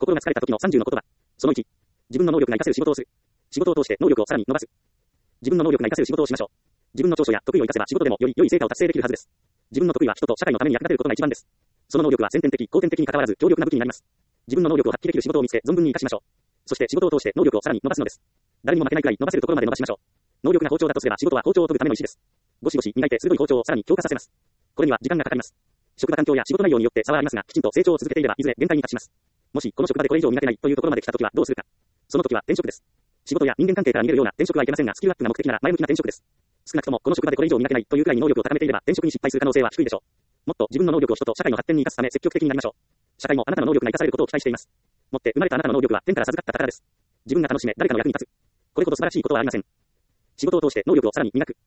心が疲れた時の30の言葉。その1。自分の能力が活かせる仕事をする。仕事を通して能力をさらに伸ばす。自分の能力が活かせる仕事をしましょう。自分の長所や得意を活かせば仕事でもより良い成果を達成できるはずです。自分の得意は人と社会のために役立てることが一番です。その能力は先天的、後天的に関わらず強力な武器になります。自分の能力を発揮できる仕事を見つけ存分に活かしましょう。そして仕事を通して能力をさらに伸ばすのです。誰にも負けないくらい伸ばせるところまで伸ばしましょう。能力が包丁だとすれば仕事は包丁を研ぐための石です。ゴシゴシ磨いて鋭い包丁をさらに強化させます。これには時間がかかります。職場環境や仕事内容によって差はありますが、きちんと成長を続けていればいずれ限界に達します。もしこの職場でこれ以上磨けないというところまで来たときはどうするか。その時は転職です。仕事や人間関係から逃げるような転職はいけませんが、スキルアップが目的なら前向きな転職です。少なくともこの職場でこれ以上磨けないというくらいに能力を高めていれば転職に失敗する可能性は低いでしょう。もっと自分の能力を人と社会の発展に生かすため積極的になりましょう。社会もあなたの能力が生かされることを期待しています。持って生まれたあなたの能力は天から授かった宝です。自分が楽しめ誰かの役に立つ。これほど素晴らしいことはありません。仕事を通して能力をさらに磨く。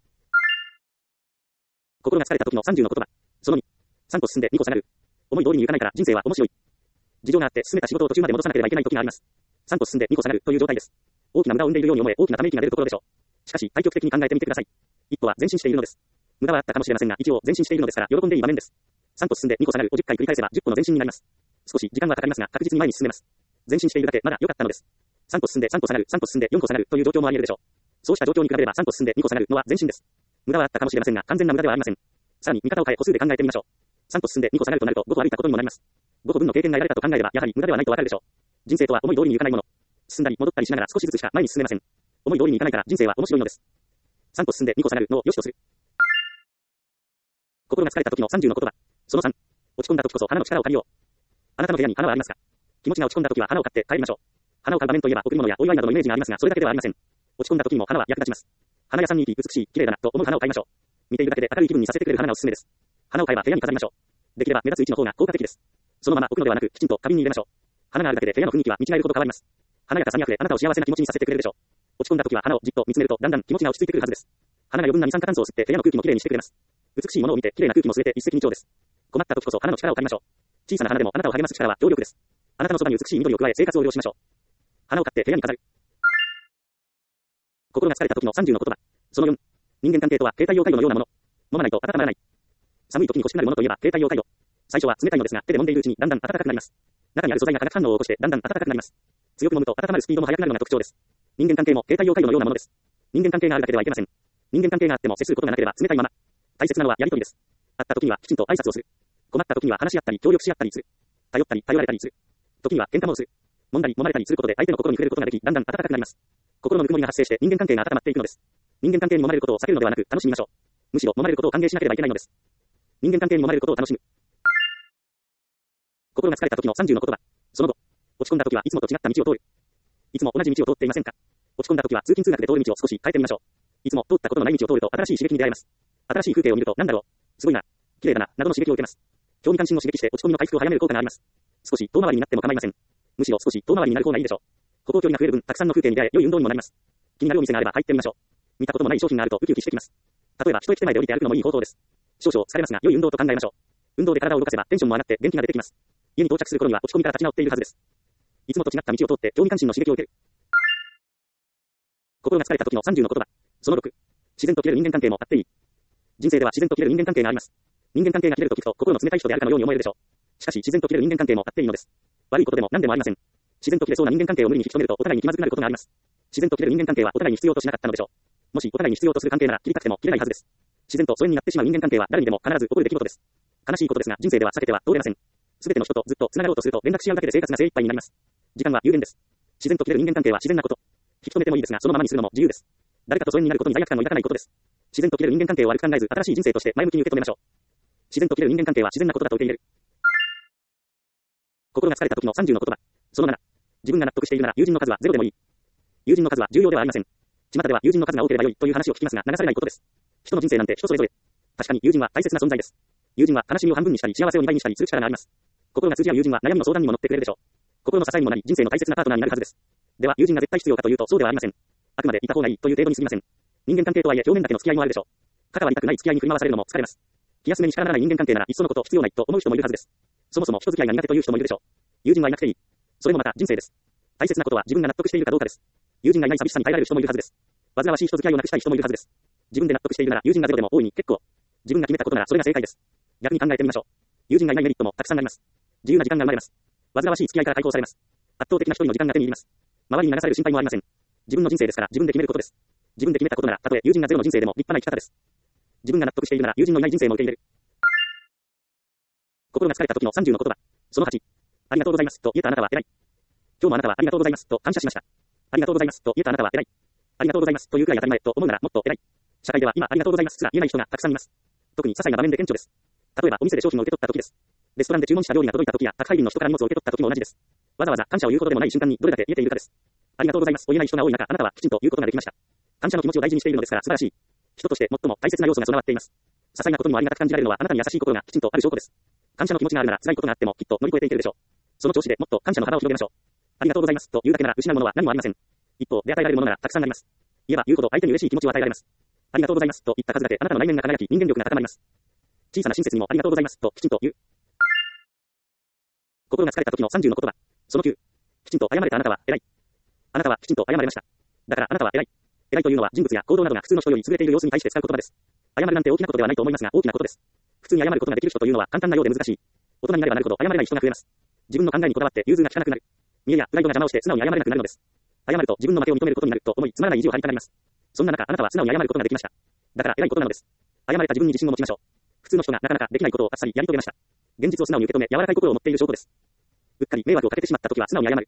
心が疲れた時の30の言葉。その2。3個進んで2個下がる。思い通りにいかないから人生は面白い。事情があって進めた仕事を途中まで戻さなければいけない時があります。3個進んで2個下がるという状態です。大きな無駄を生んでいるように思え大きなため息が出るところでしょう。しかし対極的に考えてみてください。一歩は前進しているのです。無駄はあったかもしれませんが一応前進しているのですから喜んでいい場面です。3個進んで2個下がるを10回繰り返せば10個の前進になります。少し時間はかかりますが確実に前に進めます。前進しているだけまだ良かったのです。3個進んで3個下がる、3個進んで4個下がるという状況もあり得るでしょう。そうした状況に比べれば3個進んで2個下がるのは前進です。無駄はあったかもしれませんが完全な無駄ではありません。さらに見方を変え歩数で考えてみましょう。3個進んで2個下がるとなると5個歩いたことにもなります。5個分の経験が得られたと考えればやはり無駄ではないとわかるでしょう。人生とは思い通りにいかないもの。進んだり戻ったりしながら少しずつしか前に進めません。思い通りにいかないから人生は面白いのです。3個進んで2個下がるのを良しとする。心が疲れた時の30の言葉。その3。落ち込んだ時こそ花の力を借りよう。あなたの部屋に花はありますか？気持ちが落ち込んだ時は花を買って帰りましょう。花を買う場面といえば贈り物やお祝いなどのイメージがありますが、それだけではありません。落ち込んだ時にも花は役立ちます。花屋さんに行き美しい、綺麗だなと思う花を買いましょう。見ているだけで明るい気分にさせてくれる花がおすすめです。花を買えば部屋に飾りましょう。できれば目立つ位置の方が効果的です。そのまま置くのではなく、きちんと花瓶に入れましょう。花があるだけで部屋の雰囲気は見違えるほど変わります。華やかさにあふれあなたを幸せな気持ちにさせてくれるでしょう。落ち込んだ時は花をじっと見つめるとだんだん気持ちが落ち着いてくるはずです。花が余分な二酸化炭素を吸って部屋の空気もきれいにしてくれます。美しいものを見てきれいな空気も吸えて一石二鳥です。困った時こそ花の力を借りましょう。小さな花でもあなたを励ます力は強力です。あなたのそばに美しい緑を加え生活を良しましょう。花を買って部屋に飾る。心が疲れた時の30の言葉。その4。人間関係とは携帯用カイロのようなもの。飲まないと温まらない。寒い時に欲しくなるものといえば携帯用カイロ。最初は冷たいのですが手で揉んでいるうちにだんだん暖かくなります。中にある素材が化学反応を起こしてだんだん暖かくなります。強く揉むと温まるスピードも速くなるのが特徴です。人間関係も携帯用カイロのようなものです。人間関係があるだけではいけません。人間関係があっても接することがなければ冷たいまま。大切なのはやりとりです。会った時にはきちんと挨拶をする。困った時には話し合ったり協力し合ったりする。頼ったり頼られたりする。時には喧嘩もする。揉んだり揉まれたりすることで相手の心に触れることができ、だんだん暖かくなります。心のぬくもりが発生して人間関係が温まっていくのです。人間関係に揉まれることを避けるのではなく楽しみましょう。むしろ揉まれることを歓迎しなければいけないのです。人間関係に揉まれることを楽しむ。心が疲れた時の30の言葉。その後、落ち込んだ時はいつもと違った道を通る。いつも同じ道を通っていませんか？落ち込んだ時は通勤通学で通る道を少し変えてみましょう。いつも通ったことのない道を通ると新しい刺激に出会えます。新しい風景を見るとなんだろう、すごいな、綺麗だな、などの刺激を受けます。興味関心を刺激して落ち込みの回復を早める効果があります。少し遠回りになっても構いません。むしろ少し遠回りになる方がいいでしょう。歩行距離が増える分、たくさんの風景に出会え、良い運動にもなります。気になるお店があれば入ってみましょう。見たこともない商品があるとウキウキしてきます。例えば一駅手前で降りて歩くのもいい方法です。少々疲れますが良い運動と考えましょう。運動で体を動かせばテンションも上がって元気が出てきます。家に到着する頃には落ち込みから立ち直っているはずです。いつもと違った道を通って興味関心の刺激を受ける。心が疲れた時の30の言葉。その6。自然と切れる人間関係もあっていい。人生では自然と切れる人間関係があります。人間関係が切れると聞くと心の冷たい人であるかのように思えるでしょう。しかし自然と切れる人間関係もあっていいのです。悪いことでも何でもありません。自然と切れそうな人間関係を無理に引き止めるとお互いに気まずくなることがあります。自然と切れる人間関係はお互いに必要としなかったのでしょう。もしお互いに必要とする関係なら切りたくても切れないはずです。自然と疎遠になってしまう人間関係は誰にでも必ず起こる出来事です。悲しいことですが人生では避けては通れません。すべての人とずっと繋がろうとすると連絡し合うだけで生活が精一杯になります。時間は有限です。自然と切れる人間関係は自然なこと。引き止めてもいいですがそのままにするのも自由です。誰かと疎遠になることに罪悪感を抱かないことです。自然と切れる人間関係を悪く考えず新しい人生として前向きに受け止めましょう。自然と切れる人間関係は自然なことだと受け入れる。心が疲れた時の30の言葉。その7。自分が納得しているなら友人の数はゼロでもいい。友人の数は重要ではありません。巷では友人の数が多ければ良いという話を聞きますが流されないことです。人の人生なんて人それぞれ。確かに友人は大切な存在です。友人は悲しみを半分にしたり幸せを2倍にしたりする力があります。心が通じ合う友人は悩みの相談にも乗ってくれるでしょう。心の支えにもなり人生の大切なパートナーになるはずです。では友人が絶対必要かというとそうではありません。あくまでいた方がいいという程度に過ぎません。人間関係とはいえ表面だけの付き合いもあるでしょう。関わりたくない付き合いに振り回されるのも疲れます。気休めに力ならない人間関係ならいっそのこと必要ないと思う人もいるはずです。そもそも人付き合いが苦手という人もいるでしょう。友人はいなくていい。それもまた人生です。大切なことは自分が納得しているかどうかです。友人がいない寂しさに耐えられる人もいるはずです。煩わしい人付き合いをなくしたい人もいるはずです。自分で納得しているなら友人がゼロでも大いに結構。自分が決めたことならそれが正解です。逆に考えてみましょう。友人がいないメリットもたくさんあります。自由な時間が生まれます。煩わしい付き合いから解放されます。 圧倒的な一人の時間が手に入ります。周りに流される心配もありません。自分の人生ですから自分で決めることです。自分で決めたことなら、たとえ友人がゼロの人生でも立派な生き方です。自分が納得しているなら友人のいない人生も受け入れる。心が疲れた時の30の言葉。その8。ありがとうございますと言えたあなたは偉い。今日もあなたはありがとうございますと感謝しました。ありがとうございますと言えたあなたは偉い。ありがとうございますというくらい当たり前と思うならもっと偉い。社会では今ありがとうございますすら言えない人がたくさんいます。特に些細な場面で顕著です。例えばお店で商品を受け取った時です。レストランで注文した料理が届いた時や宅配便の人から荷物を受け取った時も同じです。わざわざ感謝を言うほどでもない瞬間にどれだけ言えているかです。ありがとうございますと言えない人が多い中、あなたはきちんと言うことができました。感謝の気持ちを大事にしているのですから素晴らしい。人として最も大切な要素が備わっています。些細なことにもありがたく感じられるのはあなたに優しいことがきちんとある証拠です。感謝の気持ちがあるなら辛いことがあってもきっと乗り越えていけるでしょう。その調子でもっと感謝の幅を広げましょう。ありがとうございますと言うだけなら失うものは何もありません。一方で与えられるものならたくさんあります。言えば言うほど相手に嬉しい気持ちを与えられます。ありがとうございますと言った数だけあなたの内面が輝き人間力が高まります。小さな親切にもありがとうございますときちんと言う。心が疲れた時の30の言葉。その9。きちんと謝れたあなたは偉い。あなたはきちんと謝れました。だからあなたは偉い。偉いというのは人物や行動などが普通の人より優れている様子に対して使う言葉です。謝るなんて大きなことではないと思いますが大きなことです。普通に謝ることができる人というのは簡単なようで難しい。大人になればなるほど謝れない人が増えます。自分の考えにこだわって融通が利かなくなる。見栄やプライドが邪魔をして素直に謝れなくなるのです。謝ると自分の負けを認めることになると思いつまらない意地を張りたがります。そんな中あなたは素直に謝ることができました。だから偉いことなのです。謝れた自分に自信を持ちましょう。普通の人がなかなかできないことをあっさりやり遂げました。現実を素直に受け止め柔らかい心を持っている証拠です。うっかり迷惑をかけてしまった時は素直に謝る。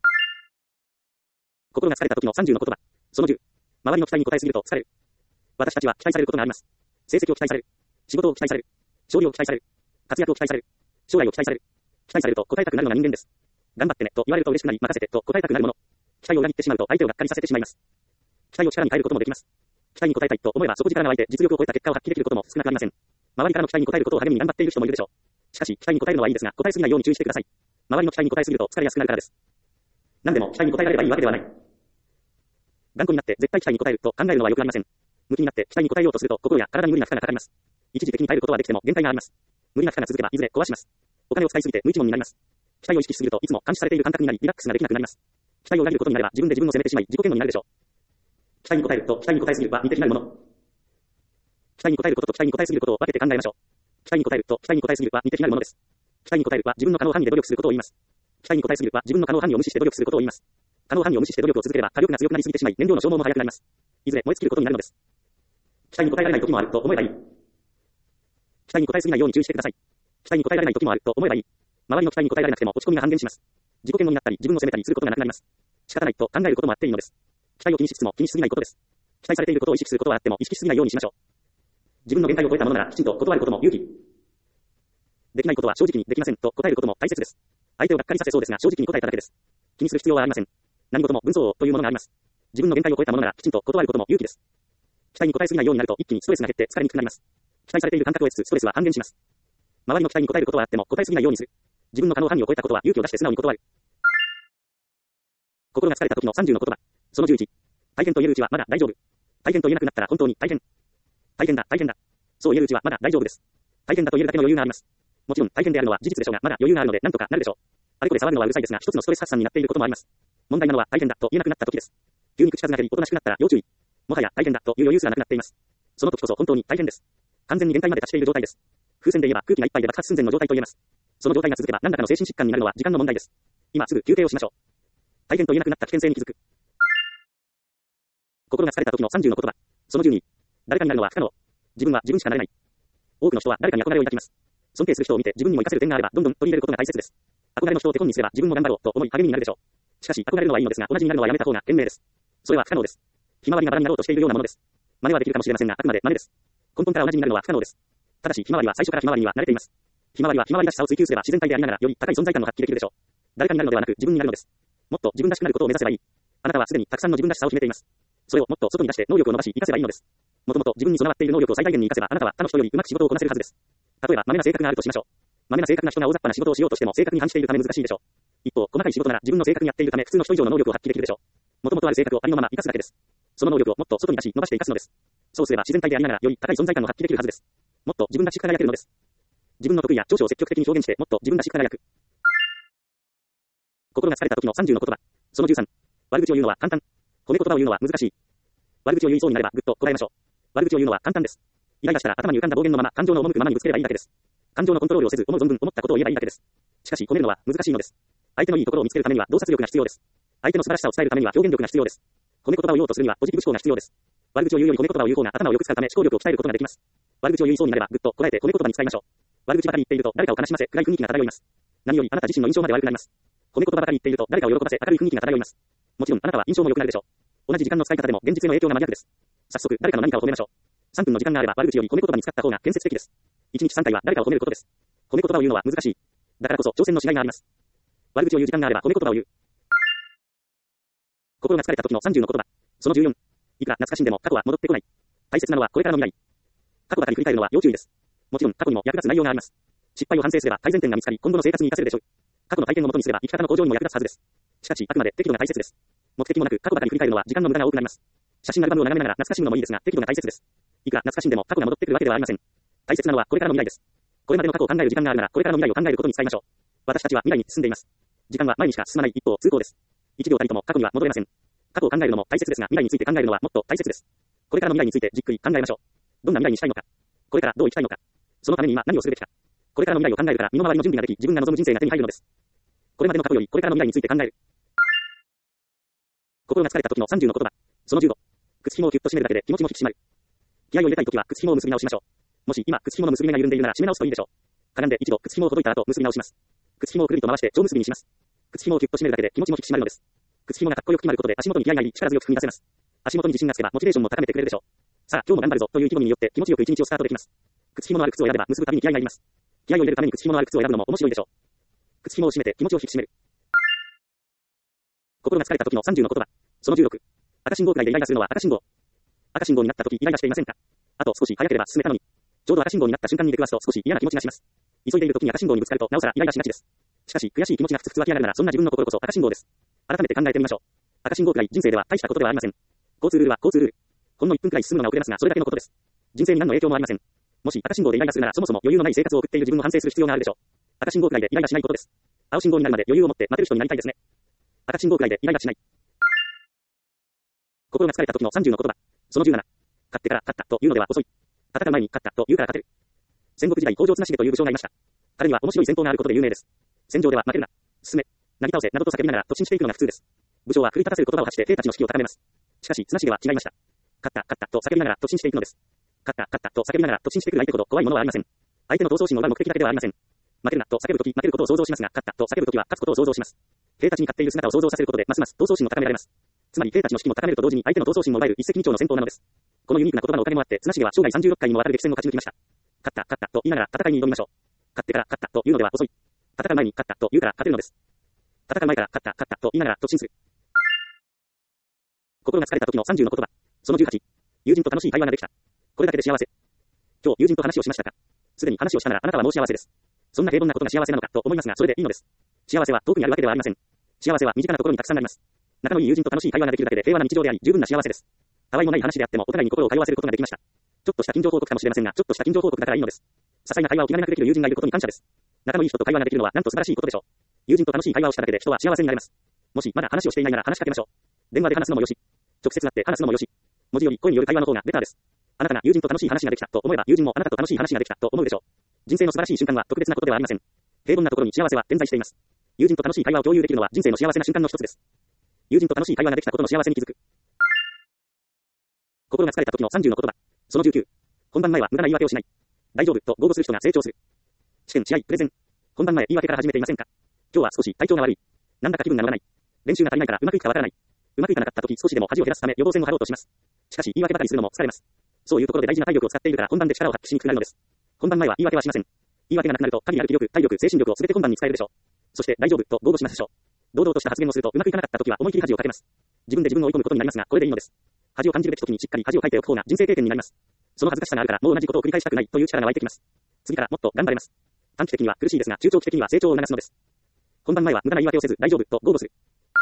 心が疲れた時の30の言葉。その10。周りの期待に応えすぎると疲れる。私たちは期待されることがあります。成績を期待される。仕事を期待される。勝利を期待される。活躍を期待される。将来を期待される。期待されると答えたくなるのが人間です。頑張ってねと言われると嬉しくなり任せてと答えたくなるもの。期待を裏切ってしまうと相手をがっかりさせてしまいます。期待を力に変えることもできます。期待に応えたいと思えば底力が湧いて実力を超えた結果を発揮できることも少なくありません。周りからの期待に応えることを励みに頑張っている人もいるでしょう。しかし期待に応えるのはいいですが応えすぎないように注意してください。周りの期待に応えすぎると疲れやすくなるからです。何でも期待に応えられればいいわけではない。頑固になって絶対期待に応えると考えるのはよくありません。向きになって期待に応えようとすると心や体に無理な負荷がかかります。一時的に耐えることはできても限界があります。無理な負荷が続けばいずれ壊します。お金を使いすぎて無一文になります。期待を意識しすぎるといつも監視されている感覚になりリラックスができなくなります。期待を裏切ることになれば自分で自分を責めてしまい自己嫌悪になるでしょう。期待に応えると期待に応えすぎるは似て非なるもの。期待に応えることと期待に応えすぎることを分けて考えましょう。期待に応えると期待に応えすぎるは似て非なるものです。期待に応えるは自分の可能範囲で努力することを言います。期待に応えすぎるは自分の可能範囲を無視して努力することを言います。可能範囲を無視して努力を続ければ火力が強くなりすぎてしまい燃料の消耗も早くなります。いずれ燃え尽きることになるのです。期待に応えられない時もあると思えばいい。期待に応えすぎないように注意してください。期待に応えられない時もあると思えばいい。周りの期待に応えられなくても落ち込みが半減します。自己嫌悪になったり自分を責めたりすることがなくなります。仕方ないと考えることもあっていいのです。期待を気にしつつも気にしすぎないことです。期待されていることを意識することはあっても意識しすぎないようにしましょう。自分の限界を超えたものならきちんと断ることも勇気。できないことは正直にできませんと答えることも大切です。相手をがっかりさせそうですが正直に答えただけです。気にする必要はありません。何事も分相応というものがあります。自分の限界を超えたものならきちんと断ることも勇気です。期待に応えすぎないようになると一気にストレスが減って疲れにくくなります。期待されている感覚を得つつストレスは半減します。周りの期待に応えることはあっても答えすぎないようにする。自分の可能範囲を超えたことは勇気を出して素直に断る。心が疲れた時の30の言葉。その11。大変と言えるうちはまだ大丈夫。大変と言えなくなったら本当に大変。大変だ、大変だ。そう言えるうちはまだ大丈夫です。大変だと言えるだけの余裕があります。もちろん大変であるのは事実でしょうが、まだ余裕があるので何とかなるでしょう。あれこれ触るのはうるさいですが、一つのストレス発散になっていることもあります。問題なのは大変だと言えなくなった時です。急に口数が減り、おとなしくなったら要注意。もはや大変だという余裕すらなくなっています。その時こそ本当に大変です。完全に限界まで達している状態です。風船で言えば空気がいっぱいで爆発寸前の状態と言えます。その状態が続けば何らかの精神疾患になるのは時間の問題です。今すぐ休憩をしましょう。大変と言えなくなった危険性に気づく。心が疲れた時の30の言葉。その12。誰かになるのは不可能。自分は自分しかなれない。多くの人は誰かに憧れを抱きます。尊敬する人を見て自分にも活かせる点があればどんどん取り入れることが大切です。憧れの人を手本にすれば自分も頑張ろうと思い励みになるでしょう。しかし憧れるのはいいのですが同じになるのはやめた方が賢明です。それは不可能です。ひまわりがバラになろうとしているようなものです。真似はできるかもしれませんがあくまで真似です。根本から同じになるのは不可能です。ただしひまわりは最初からひまわりには慣れています。ひまわりはひまわりらしさを追求すれば自然体でありながらより高い存在感を発揮できるでしょう。誰かになるのではなく自分になるのです。もっと自分らしくなることを目指せばいい。あなたはすでにたくさんの自分らしさを秘めています。それをもっと外に出して能力を伸ばし活かせばいいのです。もともと自分に備わっている能力を最大限に活かせばあなたは他の人よりうまく仕事をこなせるはずです。例えば、まめな性格があるとしましょう。まめな性格な人が大雑把な仕事をしようとしても正確に反しているため難しいでしょう。一方、細かい仕事なら自分の性格にやっているため普通の人以上の能力を発揮できるでしょう。もともとある性格をありのまま活かすだけです。その能力をもっと外に出し伸ばして活かすのです。そうすれば自然体でありながらより高い存在感を発揮できるはずです。もっと自分らしく輝けるのです。自分の得意や長所を積極的に表現してもっと自分らしく輝く。心が疲れた時の30の言葉。その13。悪口を言うのは簡単。褒め言葉を言うのは難しい。悪口を言いそうになればぐっとこらえましょう。悪口を言うのは簡単です。イライラしたら頭に浮かんだ暴言のまま感情の赴くままにぶつければいいだけです。感情のコントロールをせず思う存分思ったことを言えばいいだけです。しかし込めるのは難しいのです。 相手のいいところを見つけるためには洞察力が必要です。相手の素晴らしさを伝えるためには表現力が必要です。褒め言葉を言おうとするにはポジティブ思考が必要です。悪口を言うより褒め言葉を言う方が頭をよく使うため思考力を鍛えることができます。悪口を言いそうになればぐっとこらえて褒め言葉に使いましょう。悪口ばかり言っていると誰かを悲しませ暗い雰囲気が漂います。何よりあなた自身の印象まで悪くなります。褒め言葉ばかり言っていると誰かを喜ばせ明るい雰囲気が漂います。もちろんあなたは印象も良くなるでしょう。同じ時間の使い方でも現実への影響が真逆です。早速誰かの何かを褒めましょう。3分の時間があれば悪口より褒め言葉に使った方が建設的です。1日3回は誰かを褒めることです。褒め言葉を言うのは難しい。だからこそ挑戦のしがいがあります。悪口を言う時間があれば褒め言葉を言う。心が疲れた時の30の言葉。その14。いくら懐かしんでも過去は戻ってこない。大切なのはこれからの未来。過去ばかり振り返るのは要注意です。もちろん過去にも役立つ内容があります。失敗を反省すれば改善点が見つかり今後の生活に活かせるでしょう。過去の体験を元にすれば生き方の向上にも役立つはずです。しかしあくまで適度が大切です。目的もなく過去ばかり振り返るのは時間の無駄が多くなります。写真アルバムを眺めながら懐かしむのもいいですが適度が大切です。いくら懐かしんでも過去が戻ってくるわけではありません。大切なのはこれからの未来です。これまでの過去を考える時間があるならこれからの未来を考えることに使いましょう。私たちは未来に進んでいます。時間は前にしか進まない一方通行です。一秒たりとも過去には戻れません。過去を考えるのも大切ですが未来について考えるのはもっと大切です。これからの未来についてじっくり考えましょう。どんな未来にしたいのか。これからどう生きたいのか。そのために今何をするべきか。これからの未来を考えるから身の回りの準備ができ自分が望む人生が手に入るのです。これまでの過去よりこれからの未来について考える。心が疲れた時の30の言葉。その15。靴紐をキュッと締めるだけで気持ちも引き締まる。気合を入れたい時は靴紐を結び直しましょう。もし今靴紐の結び目が緩んでいるなら締め直すといいでしょう。かがんで一度靴紐をほどいた後結び直します。靴紐をくるりと回して蝶結びにします。靴紐をキュッと締めるだけで気持ちも引き締まるのです。靴紐がかっこよく決まることで足元に気合が入り力強く踏み出せます。足元に自信がつけばモチベーションも高めてくれるでしょう。さあ今日も頑張るぞという気分によって気持ちよく一日をスタートできます。靴紐のある靴を選べば結ぶたびに気合が入ります。気合を入れるために靴紐のある靴を選ぶのも面白いでしょう。靴紐を締めて気持ちを引き締める。心が疲れた時の30の言葉。その16。赤信号くらいでイライラするのは赤信号。赤信号になった時イライラしていませんか。あと少し早ければ進めたのに。ちょうど赤信号になった瞬間に出くわすと少し嫌な気持ちがします。急いでいる時に赤信号にぶつかるとなおさらイライラしがちです。しかし悔しい気持ちがふつふつ湧き上がるならそんな自分の心こそ赤信号です。改めて考えてみましょう。赤信号くらい人生では大したことではありません。交通ルールは交通ルール。ほんの1分くらい進むのが遅れますがそれだけのことです。人生に何の影響もありません。もし赤信号でイライラするならそもそも余裕のない生活を送っている自分を反省する必要があるでしょう。赤信号くらいでイライラしないことです。青信号になるまで余裕を持って待てる人になりたいですね。赤信号くらいでイライラしない。心が疲れた時の30の言葉。その17。勝ってから勝ったというのでは遅い。戦う前に勝ったというから勝てる。戦国時代北条綱重という武将がいました。彼には面白い戦法があることで有名です。戦場では負けるな、進め、なぎ倒せなどと叫びながら突進していくのが普通です。武将は奮い立たせる言葉を発して兵たちの士気を高めます。しかし綱重は違いました。勝ったと叫びながら突進していくのです。勝ったと叫びながら突進してくる相手ほど怖いものはありません。相手の闘争心を奪う目的だけではありません。負けるなと叫ぶとき負けることを想像しますが勝ったと叫ぶときは勝つことを想像します。兵たちに勝っている姿を想像させることでますます闘争心を高められます。つまり兵たちの士気も高めると同時に相手の闘争心も奪える一石二鳥の戦法なのです。このユニークな言葉のおかげもあって綱重は生涯36回にもわたる激戦を勝ち抜きました。勝ったと言いながら戦いに挑みましょう。勝ってから勝ったというのでは遅い。戦う前に勝ったと言うから勝てるのです。戦う前から勝ったと言いながら突進する。心が疲れた時の30の言葉。その18。友人と楽しい会話ができた。これだけで幸せ。今日友人と話をしましたか。すでに話をしたならあなたはもう幸せです。そんな平凡なことが幸せなのかと思いますがそれでいいのです。幸せは遠くにあるわけではありません。幸せは身近なところにたくさんあります。仲のいい友人と楽しい会話ができるだけで平和な日常であり十分な幸せです。たわいもない話であってもお互いに心を通わせることができました。ちょっとした近所報告かもしれませんがちょっとした近所報告だからいいのです。些細な会話を気兼ねなくできる友人がいることに感謝です。仲のいい人と会話ができるのはなんと素晴らしいことでしょう。友人と楽しい会話をしただけで人は幸せになれます。もしまだ話をしていないなら話しかけましょう。電話で話すのもよし、直接会って話すのもよし、文字より声による会話の方がベターです。あなたが友人と楽しい話ができたと思えば友人もあなたと楽しい話ができたと思うでしょう。人生の素晴らしい瞬間は特別なことではありません。平凡なところに幸せは点在しています。友人と楽しい会話を共有できるのは人生の幸せな瞬間の一つです。友人と楽しい会話ができたことの幸せに気づく。心が疲れた時の30の言葉。その19。本番前は無駄な言い訳をしない。大丈夫と豪語する人が成長する。試験、試合、プレゼン。本番前言い訳から始めていませんか。今日は少し体調が悪い。なんだか気分が乗らない。練習が足りないからうまくいくかわからない。うまくいかなかった時少しでも恥を減らすため予防線を張ろうとします。しかし言い訳ばかりするのも疲れます。そういうところで大事な体力を使っているから本番で力を発揮しにくくなるのです。本番前は言い訳はしません。言い訳がなくなると限りある気力、体力、精神力を全て本番に使えるでしょう。そして大丈夫と豪語しましょう。堂々とした発言をするとうまくいかなかった時は思い切り恥をかけます。自分で自分を追い込むことになりますがこれでいいのです。恥を感じるべき時にしっかり恥をかいておく方が人生経験になります。その恥ずかしさがあるからもう同じことを繰り返したくないという力が湧いてきます。次からもっと頑張れます。短期的には苦しいですが中長期的には成長を促すのです。本番前は無駄な言い訳をせず大丈夫と豪語する。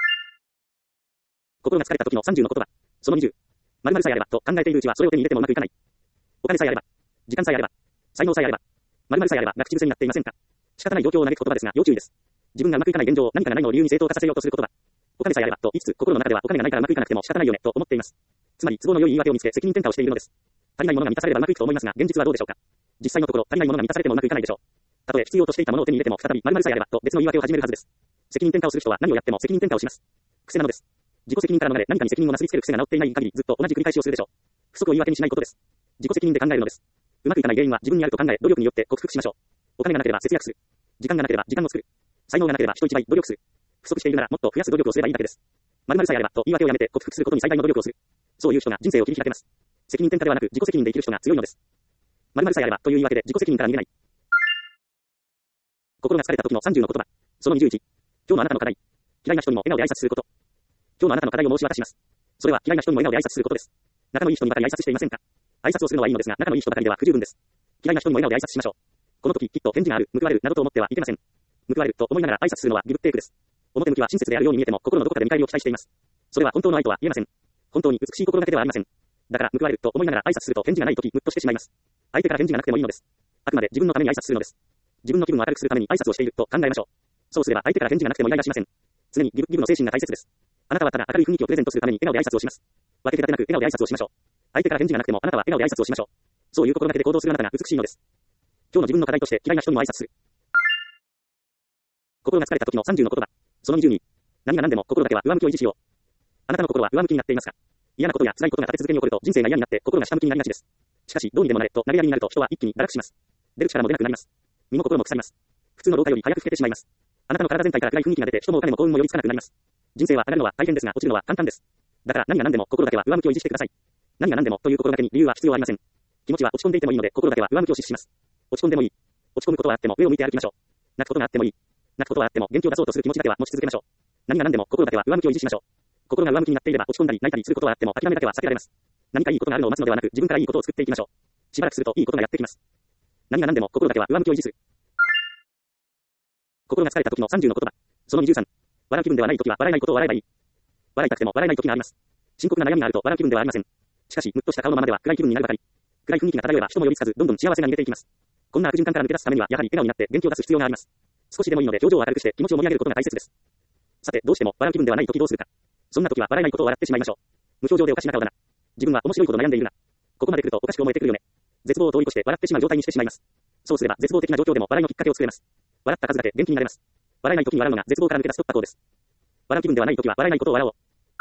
心が疲れた時の30の言葉。その20。〇〇さえあればと考えているうちはそれを手に入れてもうまくいかない。お金さえあれば、時間さえあれば、才能さえあれば、〇〇さえあればが口癖になっていませんか。仕方ない状況を嘆く言葉ですが要注意です。自分がうまくいかない現状を何かがないのを理由に正当化させようとする言葉。お金さえあればと言いつつ心の中ではお金がないからうまくいかなくても仕方ないよねと思っています。つまり都合の良い言い訳を見つけ責任転嫁をしているのです。足りないものが満たされればうまくいくと思いますが現実はどうでしょうか。実際のところ足りないものが満たされてもうまくいかないでしょう。たとえ必要としていたものを手に入れても再び〇〇さえあればと別の言い訳を始めるはずです。 責任転嫁をする人は何をやっても責任転嫁をします。癖なのです。自己責任から逃れ何かに責任をなすりつける癖が治っていない限りずっと同じ繰り返しをするでしょう。不足を言い訳にしないことです。自己責任で考えるのです。うまくいかない原因は自分にあると考え、努力によって克服しましょう。お金がなければ節約する。時間がなければ時間を作る。才能がなければ人一倍努力する。不足しているならもっと増やす努力をすればいいだけです。〇〇さえあればと言い訳をやめて克服することに最大の努力をする。そういう人が人生を切り開けます。責任転嫁ではなく自己責任で生きる人が強いのです。〇〇さえあればという言い訳で自己責任から逃げない。心が疲れた時の30の言葉。その21。今日のあなたの課題。嫌いな人にも笑顔で挨拶すること。今日のあなたの課題を申し渡します。それは嫌いな人にも笑顔で挨拶することです。仲のいい人にばかり挨拶していませんか？挨拶をするのはいいのですが、仲のいい人ばかりでは不十分です。嫌いな人にも笑顔で挨拶しましょう。この時きっと返事がある、報われるなどと思ってはいけません。報われると思いながら挨拶するのはギブテイクです。表向きは親切であるように見えても心のどこかで見返りを期待しています。それは本当の愛とは言えません。本当に美しい心がけではありません。だから報われると思いながら挨拶すると返事がない時ムッとしてしまいます。相手から返事がなくてもいいのです。あくまで自分のために挨拶するのです。自分の気分を明るくするために挨拶をしていると考えましょう。そうすれば相手から返事がなくてもイライラしません。常にギブの精神が大切です。あなたはただ明るい雰囲気をプレゼントするために笑顔で挨拶をします。分け隔てなく笑顔で挨拶をしましょう。相手から返事がなくてもあなたは笑顔で挨拶をしましょう。そういう心がけで行動するあなたが美しいのです。今日の自分の課題として嫌いな人にも挨拶する。心が疲れた時の30の言葉。その20に。何が何でも心だけは上向きを維持しよう。あなたの心は上向きになっていますか？嫌なことや辛いことが立て続けに起こると人生が嫌になって心が下向きになりがちです。しかしどうにでもなれと投げやりになると人は一気に堕落します。出る力も出なくなります。身も心も腐ります。普通の老化より早く老けてしまいます。あなたの体全体から暗い雰囲気が出て人もお金も幸運も寄りつかなくなります。人生は上がるのは大変ですが落ちるのは簡単です。だから何が何でも心だけは上向きを維持してください。何が何でもという心がけに理由は必要ありません。気持ちは落ち込んでいてもいいので心だけは上向きを指示します。落ち込んでもいい。落ち込むことはあっても上を向いて歩きましょう。泣くことがあってもいい。泣くことはあっても元気を出そうとする気持ちだけは持ち続けましょう。何が何でも心だけは上向きを維持しましょう。心が上向きになっていれば落ち込んだり泣いたりすることはあっても諦めだけは避けられます。何かいいことがあるのを待つのではなく自分からいいことを作っていきましょう。しばらくするといいことがやってきます。何が何でも心だけは上向きを維持する。心が疲れた時の30の言葉。その23。笑う気分ではない時は笑えないことを笑えばいい。笑いたくても笑えない時があります。深刻な悩みがあると笑う気分ではありません。しかし、ムッとした顔のままでは暗い気分になるばかり。暗い雰囲気が漂えば人も寄りつかず、どんどん幸せが逃げていきます。こんな悪循環から抜け出すためには、やはり笑顔になって元気を出す必要があります。少しでもいいので表情を明るくして気持ちを盛り上げることが大切です。さて、どうしても笑う気分ではない時どうするか。そんな時は笑えないことを笑ってしまいましょう。無表情でおかしな顔だな。自分は面白いほど悩んでいるな。ここまで来るとおかしく思えてくるよね。絶望を通り越して笑ってしまう状態にしてしまいます。そうすれば絶望的な状況でも笑いのきっかけを作れます。笑った数だけ元気になれます。笑えない時に笑うのが絶望から抜け出す突破口です。笑う気分ではない時は笑えないことを笑おう。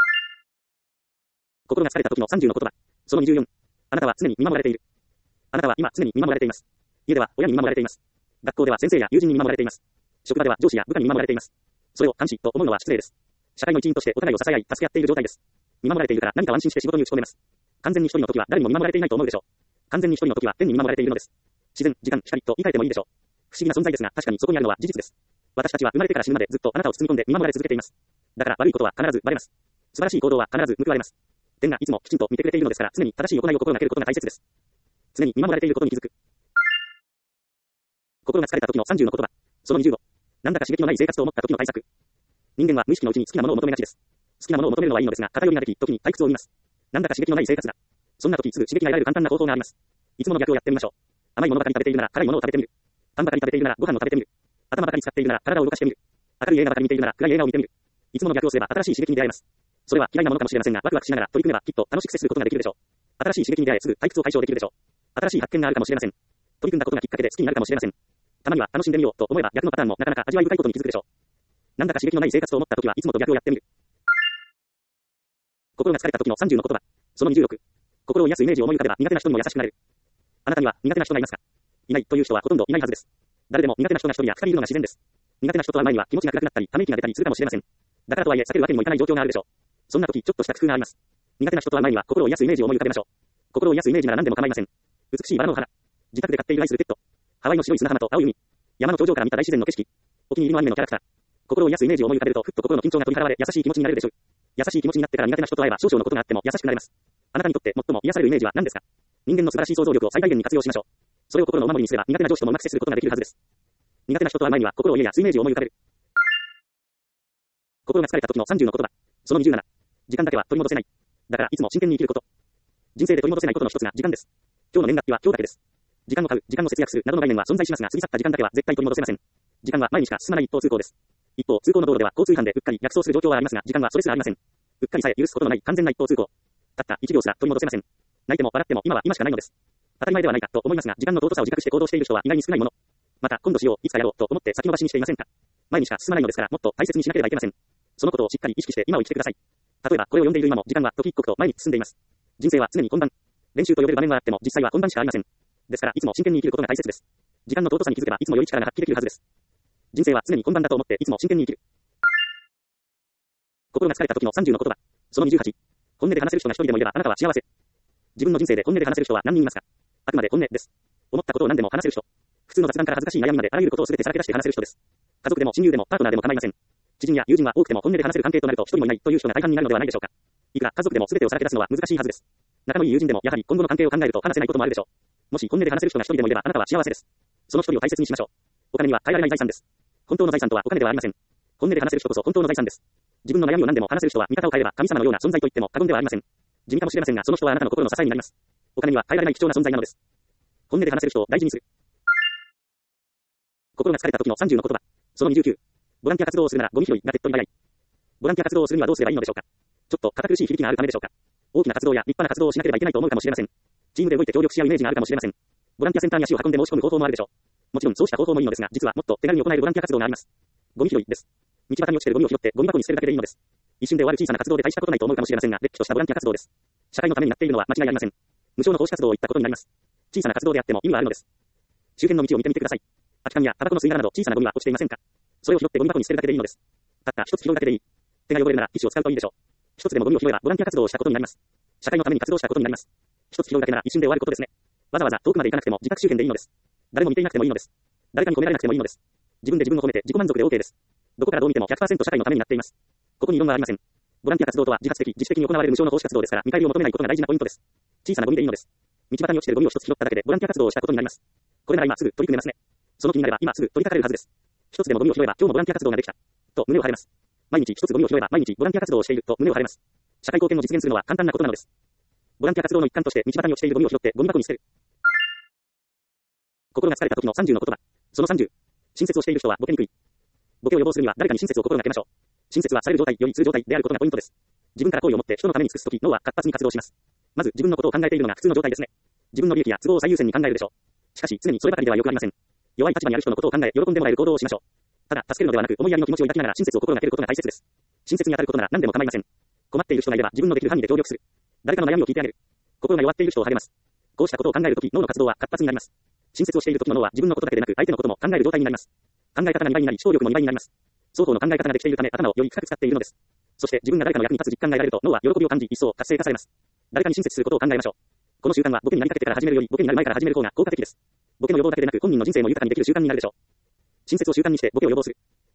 心が疲れた時の30の言葉。その24。あなたは常に見守られている。あなたは今常に見守られています。家では親に見守られています。学校では先生や友人に見守られています。職場では上司や部下に見守られています。それを監視と思うのは失礼です。社会の一員としてお互いを支え合い助け合っている状態です。見守られているから何か安心して仕事に打ち込めます。完全に一人の時は誰にも見守られていないと思うでしょう。完全に一人の時は天に見守られているのです。自然、時間、光と言い換えてもいいでしょう。不思議な存在ですが確かにそこにあるのは事実です。私たちは生まれてから死ぬまでずっとあなたを包み込んで見守られ続けています。だから悪いことは必ずバレます。素晴らしい行動は必ず報われます。天がいつもきちんと見てくれているのですから常に正しい行いを心がけることが大切です。常に見守られていることに気づく。心が疲れた時の30の言葉。その25。なんだか刺激のない生活と思った時の対策。人間は無意識のうちに好きなものを求めがちです。好きなものを求めるのはいいのですが、偏りができ、時に退屈を生みます。なんだか刺激のない生活だ。そんな時すぐ刺激が得られる簡単な方法があります。いつもの逆をやってみましょう。甘いものばかり食べているなら辛いものを食べてみる。パンばかり食べているならご飯を食べてみる。頭ばかり使っているなら体を動かしてみる。明るい映画ばかり見ているなら暗い映画を見てみる。いつもの逆をすれば新しい刺激に出会えます。それは嫌いなものかもしれませんが、ワクワクしながら取り組めばきっと楽しく接することができるでしょう。新しい刺激に出会えすぐ退屈を解消できるでしょう。新しい発見があるかもしれません。取り組んだことがきっかけで好きになるかもしれません。たまには楽しんでみようと思えば逆のパターンもなかなか味わい深いことに気づくでしょう。なんだか刺激のない生活と思った時はいつもと逆をやってみる。心が疲れた時の30の言葉。その26。心を癒すイメージを思い浮かべば苦手な人にも優しくなれる。あなたには苦手な人がいますか？いないという人はほとんどいないはずです。誰でも苦手な人が1人や2人いるのが自然です。苦手な人と会う前には気持ちが暗くなったり、ため息が出たりするかもしれません。だからとはいえ避けるわけにもいかない状況があるでしょう。そんな時ちょっとした工夫があります。苦手な人と会う前には心を癒すイメージを思い浮かべましょう。心を癒すイメージなら何でも構いません。美しいバラの花。自宅で飼っている愛するペット。ハワイの白い砂浜と青い海。山の頂上から見た大自然の景色。お気に入りのアニメのキャラクター。心を癒すイメージを思い浮かべるとふっと心の緊張が取り払われ優しい気持ちになれるでしょう。優しい気持ちになってから苦手な人と会えば少々のことがあっても優しくなれます。あなたにとって最も癒されるイメージは何ですか？人間の素晴らしい想像力を最大限に活用しましょう。それを心のお守りにすれば苦手な上司ともうまく接することができるはずです。苦手な人と会う前には心を癒やすイメージを思い浮かべる。心が疲れた時の30の言葉。その27。時間だけは取り戻せない。だからいつも真剣に生きること。人生で取り戻せないことの一つが時間です。今日の年月日は今日だけです。時間を買う、時間を節約するなどの概念は存在しますが過ぎ去った時間だけは絶対取り戻せません。時間は前にしか進まない一方通行です。一方通行の道路では交通違反でうっかり逆走する状況はありますが時間はそれすらありません。うっかりさえ許すことのない完全な一方通行。たった1秒すら取り戻せません。泣いても笑っても今は今しかないのです。当たり前ではないかと思いますが時間の尊さを自覚して行動している人は意外に少ないもの。また今度しよう、いつかやろうと思って先延ばしにしていませんか？ 前にしか進まないのですから、もっと大切にしなければいけません。そのことをしっかり意識して今を生きてください。例えば、これを読んでいる今も、時間は時一刻と前に進んでいます。人生は常に今晩。練習と呼べる場面はあっても、実際は今晩しかありません。ですから、いつも真剣に生きることが大切です。時間の尊さに気づけば、いつも良い力が発揮できるはずです。人生は常に今晩だと思って、いつも真剣に生きる。心が疲れた時の30の言葉。その28。本音で話せる人が一人でもいれば、あなたは幸せ。自分の人生で本音で話せる人は何人いますか？あくまで本音です。思ったことを何でも話せる人。普通の雑談から恥ずかしい悩みまであらゆることをすべてさらけ出して話せる人です。家族でも親友でもパートナーでも構いません。知人や友人は多くても本音で話せる関係となると一人もいないという人が大半になるのではないでしょうか。いくら家族でも全てをさらけ出すのは難しいはずです。仲のいい友人でもやはり今後の関係を考えると話せないこともあるでしょう。もし本音で話せる人が一人でもいればあなたは幸せです。その一人を大切にしましょう。お金には変えられない財産です。本当の財産とはお金ではありません。本音で話せる人こそ本当の財産です。自分の悩みを何でも話せる人は見方を変えれば神様のような存在と言っても過言ではありません。地味かもしれませんが、その人はあなたの心の支えになります。お金には変えられない貴重な存在なのです。本音で話せる人を大事にする。心が疲れた時の30の言葉。その29。ボランティア活動をするならゴミ拾いが手っ取り早い。ボランティア活動をするにはどうすればいいのでしょうか。ちょっと堅苦しい響きがあるためでしょうか。大きな活動や立派な活動をしなければいけないと思うかもしれません。チームで動いて協力し合うイメージがあるかもしれません。ボランティアセンターに足を運んで申し込む方法もあるでしょう。もちろんそうした方法もいいのですが、実はもっと手軽に行えるボランティア活動があります。ゴミ拾いです。道端に落ちているゴミを拾ってゴミ箱に捨てるだけでいいのです。一瞬で終わる小さな活動で大したことないと思うかもしれませんが、れっきとしたボランティア活動です。社会のためになっているのは間違いありません。無償の奉仕活動をいったことになります。小さな活動であっても意味はあるのです。周辺の道を見てみてください。空き缶やタバコの吸い殻など小さなゴミは落ちていませんか？それを拾ってゴミ箱に捨てるだけでいいのです。たった一つ拾うだけでいい。手が汚れるならティッシュを使うといいでしょう。一つでもゴミを拾えばボランティア活動をしたことになります。社会のために活動したことになります。一つ拾うだけなら一瞬で終わることですね。わざわざ遠くまで行かなくても自宅周辺でいいのです。誰も見ていなくてもいいのです。誰かに褒められなくてもいいのです。自分で自分を褒めて自己満足で OK です。どこからどう見ても 100% 社会のためになっています。ここに異論はありません。ボランティア活動とは自発的、自主的に行われる無償の奉仕活動ですから見返りを求めないことが大事なポイントです。小さなゴミでいいのです。道端に落ちているゴミを一つ拾っただけでボランティア活動をしたことになります。これなら今すぐ取り組めますね。その気になれば今すぐ取り掛かれるはずです。一つでもゴミを拾えば今日もボランティア活動ができた。と胸を張れます。毎日一つゴミを拾えば毎日ボランティア活動をしていると胸を張れます。社会貢献を実現するのは簡単なことなのです。ボランティア活動の一環として道端に落ちているゴミを拾ってゴミ箱に捨てる。心が疲れた時の30の言葉。その30。親切をしている人はボケにくい。ボケを予防するには誰かに親切を心がけましょう。親切はされる状態よりする状態であることがポイントです。自分から好意を持って人のために尽くすとき脳は活発に活動します。まず自分のことを考えているのが普通の状態ですね。自分の利益や都合を最優先に考えるでしょう。しかし常にそればかりではよくありません。弱い立場にある人のことを考え喜んでもらえる行動をしましょう。ただ助けるのではなく思いやりの気持ちを抱きながら親切を心がけることが大切です。親切に当たることなら何でも構いません。困っている人がいれば自分のできる範囲で協力する。誰かの悩みを聞いてあげる。心が弱っている人を励ます。こうしたことを考えるとき脳の活動は活発になります。親切をしているときの脳は自分のことだけでなく相手のことも考える状態になります。考え方が2倍になり思考力も2倍になります。双方の考え方ができているため頭をより深く使っているのです。そして自分が誰かの役に立つ実感が得られると脳は喜びを感じ一層活性化されます。誰かに親切することを考えましょう。この習慣はボケになりかけてから始めるよりボケになる前から始める方が効果的です。ボケの予防だけでなく本人の人生も豊かにできる習慣になるでしょう。親切を習慣にしてボケを予防する。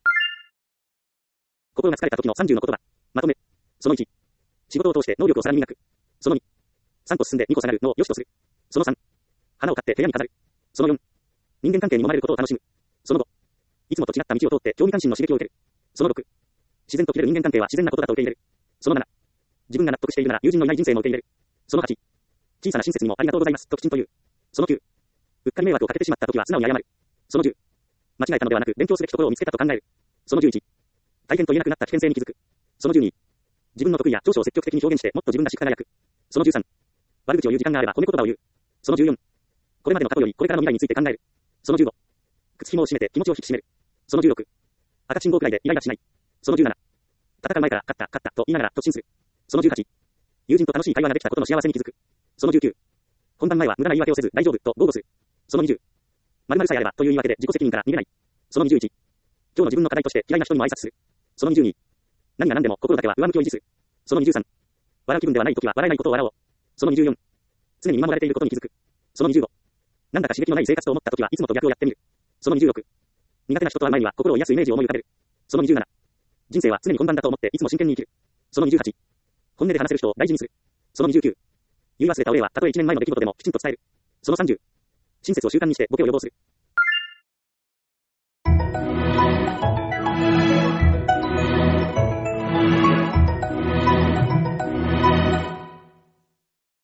心が疲れた時の30の言葉。まとめ。その1。仕事を通して能力をさらに磨く。その2。3個進んで2個下がるのを良しとする。その3。花を買って部屋に飾る。その4。人間関係に揉まれることを楽しむ。その5。いつもと違った道を通って興味関心の刺激を受ける。その6。自然と切れる人間関係は自然なことだと受け入れる。その7。自分が納得しているなら友人のいない人生も受け入れる。その8。小さな親切にもありがとうございますときちんと言う。その9。うっかり迷惑をかけてしまったときは素直に謝る。その10。間違えたのではなく勉強すべきところを見つけたと考える。その11。大変と言えなくなった危険性に気づく。その12。自分の得意や長所を積極的に表現してもっと自分らしく輝く。その13。悪口を言う時間があれば褒め言葉を言う。その14。これまでの過去よりこれからの未来について考える。その15。靴紐を締めて気持ちを引き締める。その16。赤信号くらいでイライラしない。その17。戦う前から勝ったと言いながら突進する。その18。友人と楽しい会話ができたことの幸せに気づく。その19。本番前は無駄な言い訳をせず大丈夫と豪語する。その20。〇〇さえあればという言い訳で自己責任から逃げない。その21。今日の自分の課題として嫌いな人にも挨拶する。その22。何が何でも心だけは上向きを維持する。その23。笑う気分ではないときは笑えないことを笑おう。その24。常に見守られていることに気づく。その25。なんだか刺激のない生活と思ったときはいつもと逆をやってみる。その26。苦手な人と会う前には心を癒すイメージを思い浮かべる。その27。人生は常に本番だと思っていつも真剣に生きる。その28。本音で話せる人を大事にする。その29。言い忘れたお礼はたとえ1年前の出来事でもきちんと伝える。その30。親切を習慣にしてボケを予防する。